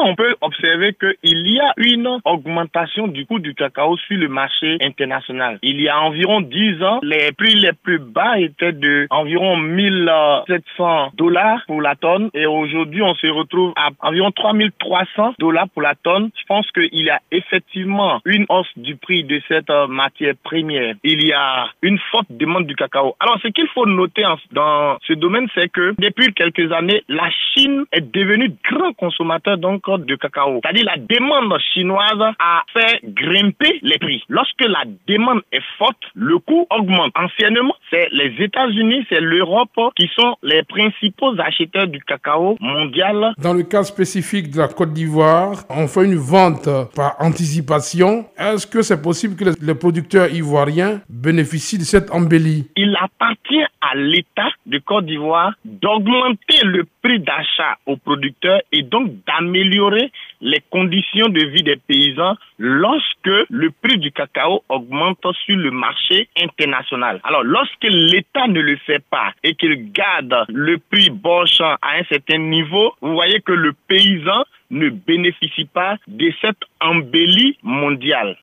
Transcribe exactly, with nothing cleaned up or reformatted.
on peut observer qu'il y a une augmentation du coût du cacao sur le marché international. Il y a environ dix ans, les prix les plus bas étaient de environ mille sept cents dollars pour la tonne et aujourd'hui on se retrouve à environ trois mille trois cents dollars pour la tonne. Je pense qu'il y a effectivement une hausse du prix de cette matière première. Il y a une forte demande du cacao. Alors ce qu'il faut noter en, dans ce domaine, c'est que depuis quelques années, la Chine est devenue grand consommateur donc de cacao. C'est-à-dire la demande chinoise a fait grimper les prix. Lorsque la demande est forte, le coût augmente. Anciennement, c'est les États-Unis, c'est l'Europe qui sont les principaux acheteurs du cacao mondial. Dans le cas spécifique de la Côte d'Ivoire, on fait une vente par anticipation. Est-ce que c'est possible que les producteurs ivoiriens bénéficient de cette embellie? Il appartient à l'État de Côte d'Ivoire d'augmenter le prix d'achat aux producteurs et donc d'améliorer les conditions de vie des paysans lorsque le prix du cacao augmente sur le marché international. Alors, lorsque l'État ne le fait pas et qu'il garde le prix borchant à un certain niveau, vous voyez que le paysan ne bénéficie pas de cette embellie mondiale.